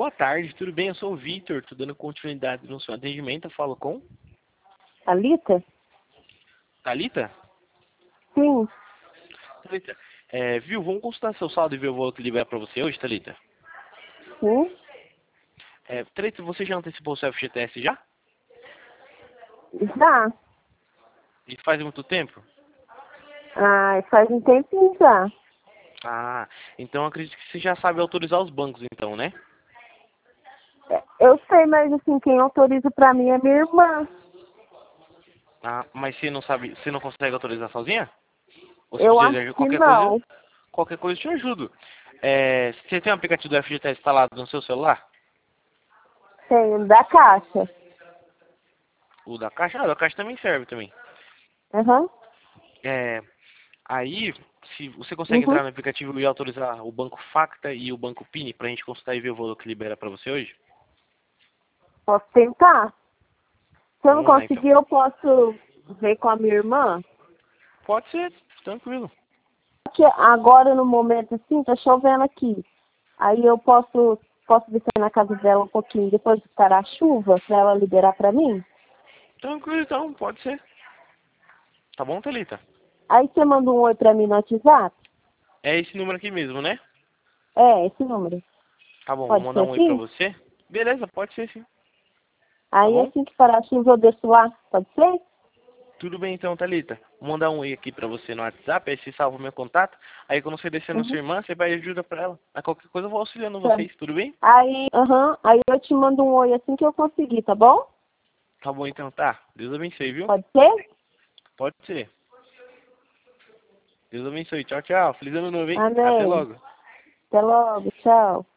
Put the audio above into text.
Boa tarde, tudo bem? Eu sou o Vitor, tô dando continuidade no seu atendimento. Eu falo com Thalita? Thalita? Sim. Thalita, viu? Vamos consultar seu saldo e ver o valor que liberar pra você hoje, Thalita. Sim. Thalita, você já antecipou o seu FGTS já? Já. E faz muito tempo? Ah, faz um tempinho já. Ah, então acredito que você já sabe autorizar os bancos então, né? Eu sei, mas assim, quem autoriza pra mim é minha irmã. Ah, mas você não sabe, você não consegue autorizar sozinha? Ou se Eu precisa de acho ajuda, que não. qualquer coisa eu te ajudo. Você tem o aplicativo do FGTS instalado no seu celular? Tenho, da Caixa. O da Caixa? Ah, o da Caixa também serve também. Aham. É, Aí, se você consegue Uhum. entrar no aplicativo e autorizar o Banco Facta e o Banco Pini pra gente consultar e ver o valor que libera pra você hoje? Posso tentar. Se eu não Vamos lá então. conseguir, eu posso ver com a minha irmã. Pode ser, tranquilo. Porque agora, no momento assim, tá chovendo aqui. Aí eu posso descer na casa dela um pouquinho depois de parar a chuva, pra ela liberar pra mim. Tranquilo então, pode ser. Tá bom, Thalita? Aí você manda um oi pra mim no WhatsApp? É esse número aqui mesmo, né? É, esse número. Tá bom, vou Pode ser mandar um oi pra assim? você. Beleza, pode ser sim. Tá Aí bom? assim que parar a chuva eu desço lá, pode ser? Tudo bem então, Thalita. Vou mandar um oi aqui pra você no WhatsApp, aí você salva o meu contato. Aí quando você descer na sua Uhum. irmã, você vai ajuda pra ela. Mas qualquer coisa eu vou auxiliando Tá. vocês, tudo bem? Aí eu te mando um oi assim que eu conseguir, tá bom? Tá bom então, tá. Deus abençoe, viu? Pode ser? Pode ser. Deus abençoe. Tchau, tchau. Feliz ano novo, hein? Até Amém. logo. Até logo, tchau.